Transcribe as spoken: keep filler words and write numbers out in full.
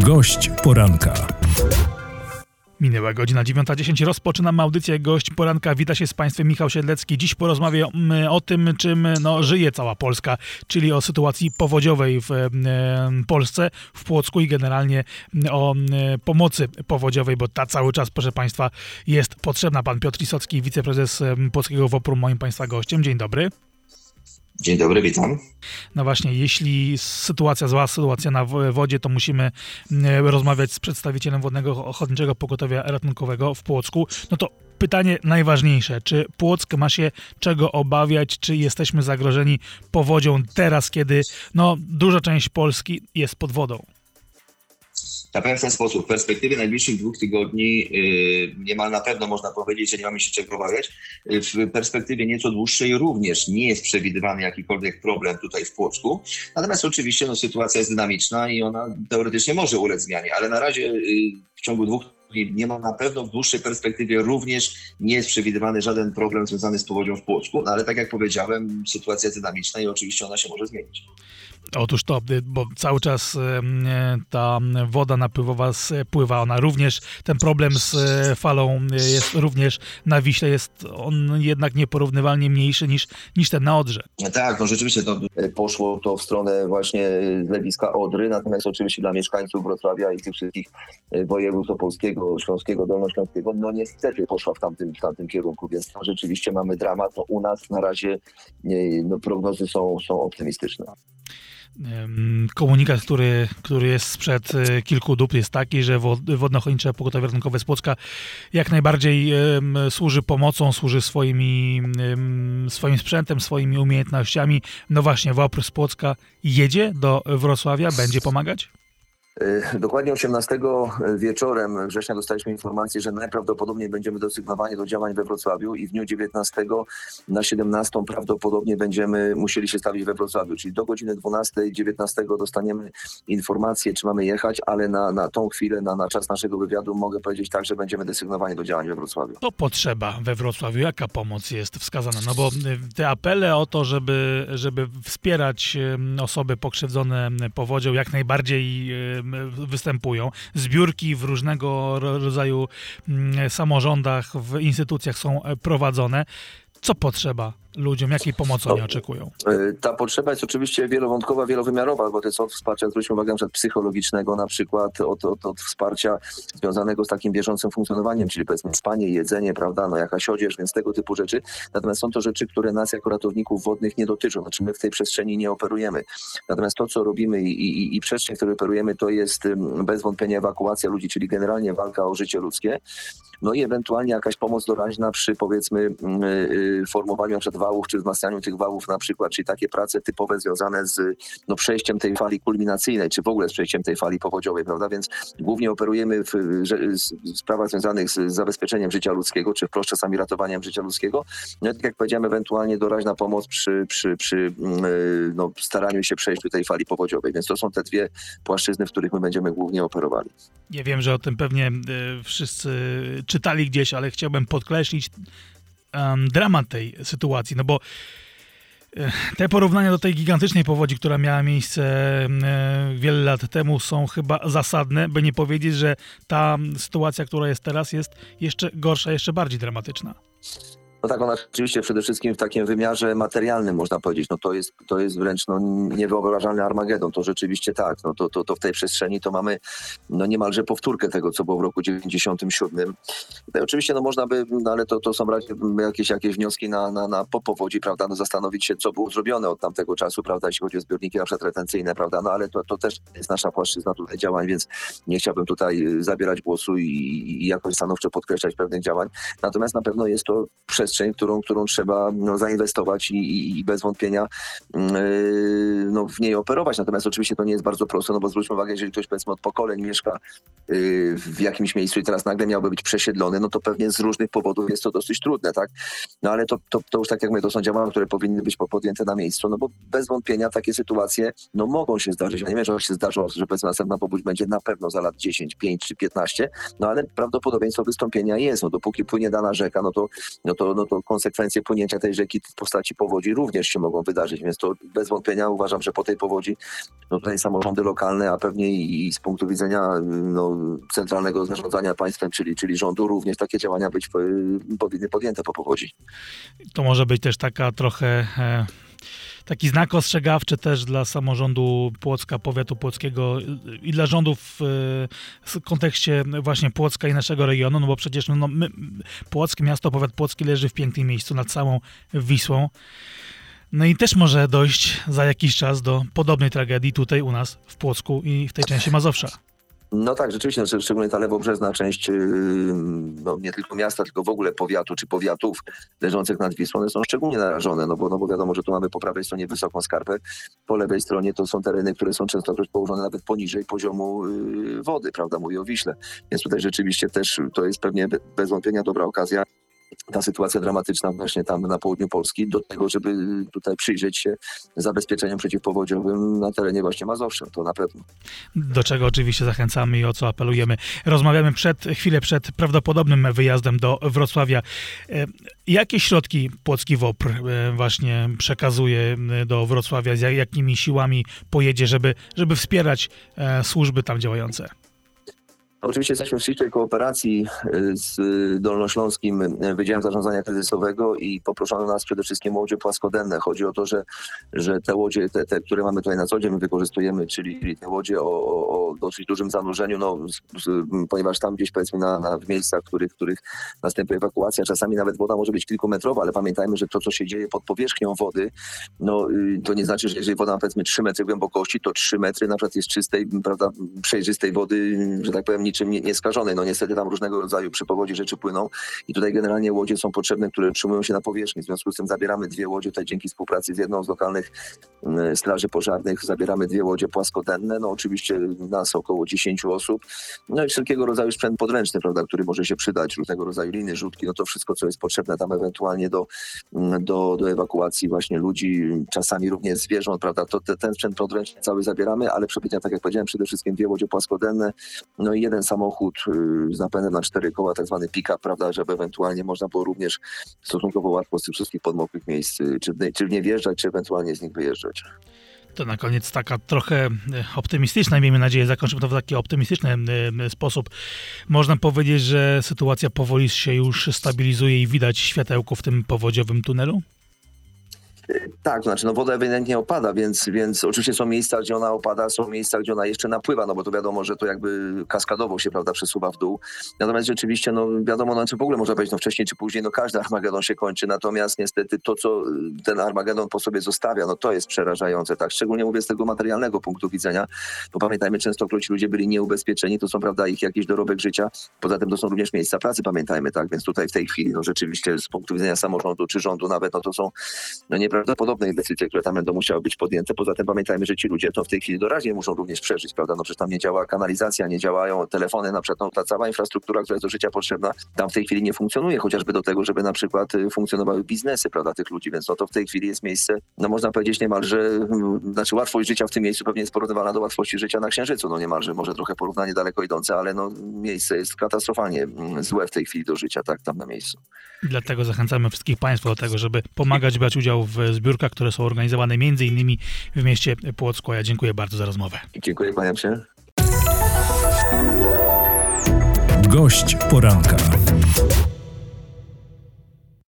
Gość poranka. Minęła godzina dziewiąta dziesięć. Rozpoczynamy audycję Gość Poranka. Wita się z Państwem Michał Siedlecki. Dziś porozmawiamy o tym, czym no, żyje cała Polska, czyli o sytuacji powodziowej w e, Polsce, w Płocku i generalnie o e, pomocy powodziowej, bo ta cały czas, proszę Państwa, jest potrzebna. Pan Piotr Lisocki, wiceprezes Płockiego WOPR-u, moim Państwa gościem. Dzień dobry. Dzień dobry, witam. No właśnie, jeśli sytuacja zła, sytuacja na wodzie, to musimy rozmawiać z przedstawicielem Wodnego Ochotniczego Pogotowia Ratunkowego w Płocku. No to pytanie najważniejsze, czy Płock ma się czego obawiać, czy jesteśmy zagrożeni powodzią teraz, kiedy no, duża część Polski jest pod wodą? Na pewien w ten sposób. W perspektywie najbliższych dwóch tygodni yy, niemal na pewno można powiedzieć, że nie mamy się czego obawiać. W perspektywie nieco dłuższej również nie jest przewidywany jakikolwiek problem tutaj w Płocku. Natomiast oczywiście no, sytuacja jest dynamiczna i ona teoretycznie może ulec zmianie, ale na razie yy, w ciągu dwóch tygodni nie ma na pewno w dłuższej perspektywie również nie jest przewidywany żaden problem związany z powodzią w Płocku. No, ale tak jak powiedziałem, sytuacja jest dynamiczna i oczywiście ona się może zmienić. Otóż to, bo cały czas ta woda napływowa spływa, ona również, ten problem z falą jest również na Wiśle, jest on jednak nieporównywalnie mniejszy niż, niż ten na Odrze. Tak, no rzeczywiście to poszło to w stronę właśnie zlewiska Odry, natomiast oczywiście dla mieszkańców Wrocławia i tych wszystkich województw opolskiego, śląskiego, dolnośląskiego, no niestety poszła w tamtym, w tamtym kierunku, więc no, rzeczywiście mamy dramat. No, u nas na razie no, prognozy są, są optymistyczne. Komunikat, który, który jest sprzed kilku dób, jest taki, że Wodno-Ochotnicze Pogotowie Ratunkowe z Płocka jak najbardziej um, służy pomocą, służy swoimi, um, swoim sprzętem, swoimi umiejętnościami. No właśnie, WOPR z Płocka jedzie do Wrocławia, będzie pomagać? Dokładnie osiemnastego wieczorem września dostaliśmy informację, że najprawdopodobniej będziemy dosygnowani do działań we Wrocławiu i w dniu dziewiętnastego na siedemnastą prawdopodobnie będziemy musieli się stawić we Wrocławiu, czyli do godziny dwunastej dziewiętnastego dostaniemy informację, czy mamy jechać, ale na, na tą chwilę, na, na czas naszego wywiadu mogę powiedzieć tak, że będziemy desygnowani do działań we Wrocławiu. To potrzeba we Wrocławiu, jaka pomoc jest wskazana? No bo te apele o to, żeby, żeby wspierać osoby pokrzywdzone powodzią, jak najbardziej występują. Zbiórki w różnego rodzaju samorządach, w instytucjach są prowadzone. Co potrzeba ludziom? Jakiej pomocy oni oczekują? Ta potrzeba jest oczywiście wielowątkowa, wielowymiarowa, bo to jest od wsparcia, zwróćmy uwagę, na przykład psychologicznego, na przykład od, od, od wsparcia związanego z takim bieżącym funkcjonowaniem, czyli powiedzmy spanie, jedzenie, prawda, no jakaś odzież, więc tego typu rzeczy. Natomiast są to rzeczy, które nas jako ratowników wodnych nie dotyczą. Znaczy my w tej przestrzeni nie operujemy. Natomiast to, co robimy i, i, i przestrzeń, w której operujemy, to jest bez wątpienia ewakuacja ludzi, czyli generalnie walka o życie ludzkie. No i ewentualnie jakaś pomoc doraźna przy, powiedzmy, formowaniu na przykład wałów, czy wzmacnianiu tych wałów na przykład, czyli takie prace typowe związane z no, przejściem tej fali kulminacyjnej, czy w ogóle z przejściem tej fali powodziowej, prawda? Więc głównie operujemy w, w sprawach związanych z zabezpieczeniem życia ludzkiego, czy wprost czasami ratowaniem życia ludzkiego. No i tak jak powiedziałem, ewentualnie doraźna pomoc przy, przy, przy no, staraniu się przejść do tej fali powodziowej. Więc to są te dwie płaszczyzny, w których my będziemy głównie operowali. Ja wiem, że o tym pewnie y, wszyscy czytali gdzieś, ale chciałbym podkreślić um, dramat tej sytuacji, no bo y, te porównania do tej gigantycznej powodzi, która miała miejsce y, wiele lat temu, są chyba zasadne, by nie powiedzieć, że ta sytuacja, która jest teraz, jest jeszcze gorsza, jeszcze bardziej dramatyczna. No tak, ona oczywiście przede wszystkim w takim wymiarze materialnym, można powiedzieć, no to jest, to jest wręcz no, niewyobrażalny Armagedon, to rzeczywiście tak, no to, to, to w tej przestrzeni to mamy no niemalże powtórkę tego, co było w roku dziewięćdziesiątym siódmym. Tutaj oczywiście no można by, no ale to, to są jakieś, jakieś wnioski na, na, na po powodzi, prawda, no zastanowić się, co było zrobione od tamtego czasu, prawda, jeśli chodzi o zbiorniki na przykład retencyjne, prawda, no ale to, to też jest nasza płaszczyzna tutaj działań, więc nie chciałbym tutaj zabierać głosu i, i jakoś stanowczo podkreślać pewnych działań, natomiast na pewno jest to przestrzeń, Którą, którą trzeba no, zainwestować i, i, i bez wątpienia yy, no, w niej operować. Natomiast oczywiście to nie jest bardzo proste, no bo zwróćmy uwagę, jeżeli ktoś powiedzmy od pokoleń mieszka yy, w jakimś miejscu i teraz nagle miałby być przesiedlony, no to pewnie z różnych powodów jest to dosyć trudne, tak? No ale to, to, to już tak jak mówię, to są działania, które powinny być podjęte na miejscu, no bo bez wątpienia takie sytuacje no mogą się zdarzyć. Ja nie wiem, że się zdarzą, że powiedzmy następna powódź będzie na pewno za lat dziesięć, pięć czy piętnaście, no ale prawdopodobieństwo wystąpienia jest. No dopóki płynie dana rzeka, no to, no to no to konsekwencje płynięcia tej rzeki w postaci powodzi również się mogą wydarzyć, więc to bez wątpienia uważam, że po tej powodzi no tutaj samorządy lokalne, a pewnie i, i z punktu widzenia no, centralnego zarządzania państwem, czyli, czyli rządu, również takie działania być powinny podjęte po powodzi. To może być też taka trochę... E... Taki znak ostrzegawczy też dla samorządu Płocka, powiatu płockiego i dla rządów w kontekście właśnie Płocka i naszego regionu, no bo przecież no, my, Płock, miasto, powiat płocki leży w pięknym miejscu nad samą Wisłą. No i też może dojść za jakiś czas do podobnej tragedii tutaj u nas w Płocku i w tej części Mazowsza. No tak, rzeczywiście, no, szczególnie ta lewobrzeżna część no, nie tylko miasta, tylko w ogóle powiatu czy powiatów leżących nad Wisłą, one są szczególnie narażone, no bo, no bo wiadomo, że tu mamy po prawej stronie wysoką skarpę, po lewej stronie to są tereny, które są częstokroć położone nawet poniżej poziomu yy, wody, prawda, mówię o Wiśle. Więc tutaj rzeczywiście też to jest pewnie bez wątpienia dobra okazja, ta sytuacja dramatyczna właśnie tam na południu Polski, do tego, żeby tutaj przyjrzeć się zabezpieczeniom przeciwpowodziowym na terenie właśnie Mazowsza, to na pewno. Do czego oczywiście zachęcamy i o co apelujemy. Rozmawiamy przed, chwilę przed prawdopodobnym wyjazdem do Wrocławia. Jakie środki Płocki W O P R właśnie przekazuje do Wrocławia, z jakimi siłami pojedzie, żeby, żeby wspierać służby tam działające? Oczywiście jesteśmy w ścisłej kooperacji z Dolnośląskim Wydziałem Zarządzania Kryzysowego i poproszono nas przede wszystkim o łodzie płaskodenne. Chodzi o to, że, że te łodzie, te, te, które mamy tutaj na co dzień wykorzystujemy, czyli te łodzie o, o, o dosyć dużym zanurzeniu, no, z, z, ponieważ tam gdzieś powiedzmy na, na, w miejscach, w których, których następuje ewakuacja, czasami nawet woda może być kilkumetrowa, ale pamiętajmy, że to, co się dzieje pod powierzchnią wody, no, to nie znaczy, że jeżeli woda ma powiedzmy trzy metry głębokości, to trzy metry na przykład jest czystej, prawda, przejrzystej wody, że tak powiem, niczym nie, nieskażonej. No niestety tam różnego rodzaju przy powodzi rzeczy płyną i tutaj generalnie łodzie są potrzebne, które utrzymują się na powierzchni. W związku z tym zabieramy dwie łodzie, tutaj dzięki współpracy z jedną z lokalnych straży pożarnych zabieramy dwie łodzie płaskodenne, no oczywiście nas około dziesięciu osób, no i wszelkiego rodzaju sprzęt podręczny, prawda, który może się przydać, różnego rodzaju liny, rzutki, no to wszystko, co jest potrzebne tam ewentualnie do, do, do ewakuacji właśnie ludzi, czasami również zwierząt, prawda, to te, ten sprzęt podręczny cały zabieramy, ale przepięcia, tak jak powiedziałem, przede wszystkim dwie łodzie płaskodenne, no i jeden samochód z napędem na cztery koła, tak zwany pick-up, prawda, żeby ewentualnie można było również stosunkowo łatwo z tych wszystkich podmokłych miejsc, czy, czy w nie wjeżdżać, czy ewentualnie z nich wyjeżdżać. To na koniec taka trochę optymistyczna, miejmy nadzieję, zakończymy to w taki optymistyczny sposób. Można powiedzieć, że sytuacja powoli się już stabilizuje i widać światełko w tym powodziowym tunelu? Tak, to znaczy no woda ewidentnie opada, więc, więc oczywiście są miejsca, gdzie ona opada, są miejsca, gdzie ona jeszcze napływa, no bo to wiadomo, że to jakby kaskadowo się, prawda, przesuwa w dół. Natomiast rzeczywiście, no wiadomo, no co w ogóle można powiedzieć, no wcześniej czy później, no każdy Armagedon się kończy, natomiast niestety to, co ten Armagedon po sobie zostawia, no to jest przerażające, tak, szczególnie mówię z tego materialnego punktu widzenia, bo pamiętajmy, często ci ludzie byli nieubezpieczeni, to są, prawda, ich jakiś dorobek życia, poza tym to są również miejsca pracy, pamiętajmy, tak, więc tutaj w tej chwili, no rzeczywiście z punktu widzenia samorządu czy rządu nawet, no to są, no nie prawdopodobne inwestycje, które tam będą musiały być podjęte. Poza tym pamiętajmy, że ci ludzie to w tej chwili doraźnie muszą również przeżyć, prawda? No przecież tam nie działa kanalizacja, nie działają telefony, na przykład no, ta cała infrastruktura, która jest do życia potrzebna, tam w tej chwili nie funkcjonuje, chociażby do tego, żeby na przykład funkcjonowały biznesy, prawda, tych ludzi, więc no to w tej chwili jest miejsce, no można powiedzieć niemalże, znaczy łatwość życia w tym miejscu pewnie jest porównywalna do łatwości życia na Księżycu, no niemalże, może trochę porównanie daleko idące, ale no miejsce jest katastrofalnie złe w tej chwili do życia, tak, tam na miejscu. Dlatego zachęcamy wszystkich Państwa do tego, żeby pomagać, brać udział w zbiórkach, które są organizowane między innymi w mieście Płocku. Ja dziękuję bardzo za rozmowę. Dziękuję, kłaniam się. Gość poranka.